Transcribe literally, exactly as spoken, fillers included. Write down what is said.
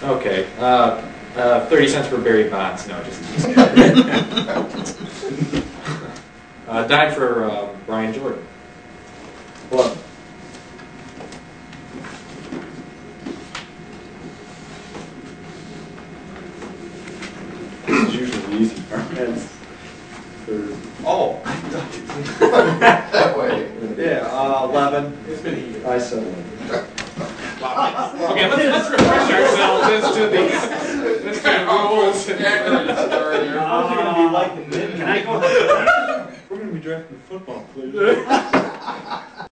Okay. Uh, uh, thirty cents for Barry Bonds. No, just. uh, dime for uh, Brian Jordan. What? This is usually the easy part. That's third. Oh, I thought you did that way. Yeah, uh, eleven. It's been a year. I said eleven. Wow. Okay, let's, let's refresh ourselves as to the, as to the rules. How's it going to be like the mid? Can I go? We're going to be drafting football players.